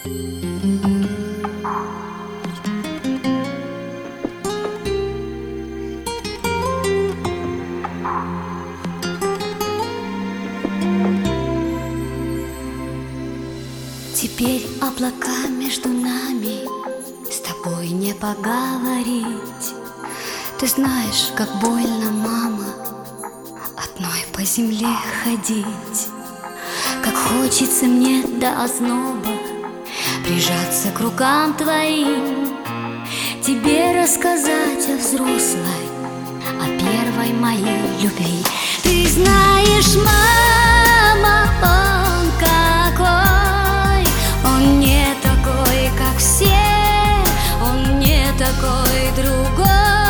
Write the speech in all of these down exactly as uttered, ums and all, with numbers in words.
Теперь облака между нами, с тобой не поговорить. Ты знаешь, как больно, мама, одной по земле ходить. Как хочется мне до озноба прижаться к рукам твоим, тебе рассказать о взрослой, о первой моей любви. Ты знаешь, мама, он какой, он не такой, как все, он не такой другой,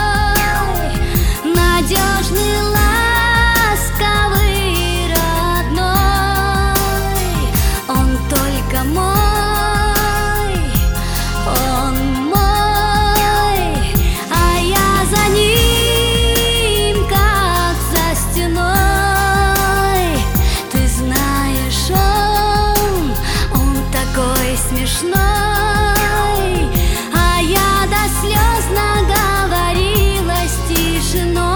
надежный, ласковый, родной, он только мой, он мой, а я за ним, как за стеной. Ты знаешь, он, он такой смешной, а я до слез наговорилась тишиной.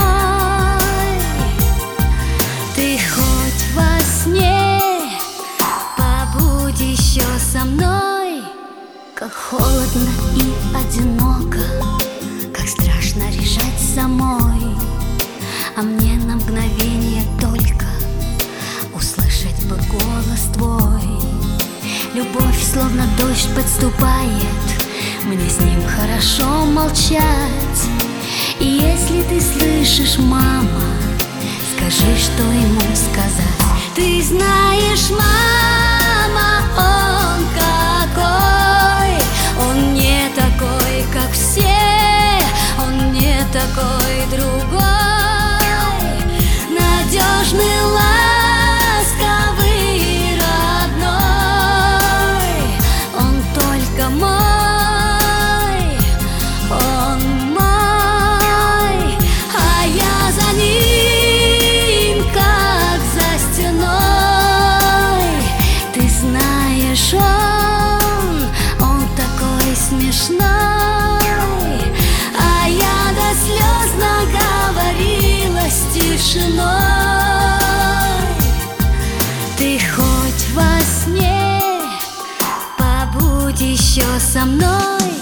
Ты хоть во сне побудь еще со мной. Как холодно и одиноко, как страшно решать самой, а мне на мгновение только услышать бы голос твой. Любовь словно дождь подступает, мне с ним хорошо молчать. И если ты слышишь, мама, скажи, что ему сказать. Ты знаешь, мама, он какой, он не такой, как все, он не такой другой, надежный, ласковый, родной, он только мой, он мой, а я за ним, как за стеной. Ты знаешь, он, он такой смешной, а я до слез наговорилась тишиной. Ты хоть во сне побудь еще со мной.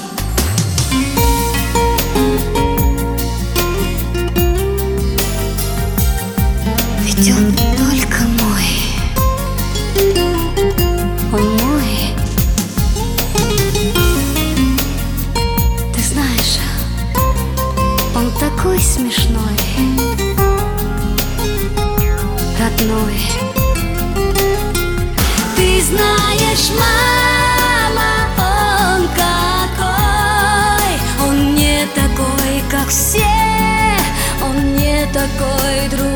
Ведь он только мой, он мой. Ты знаешь, он такой смешной, родной. Ты знаешь, мама, он какой, он не такой, как все, он не такой другой.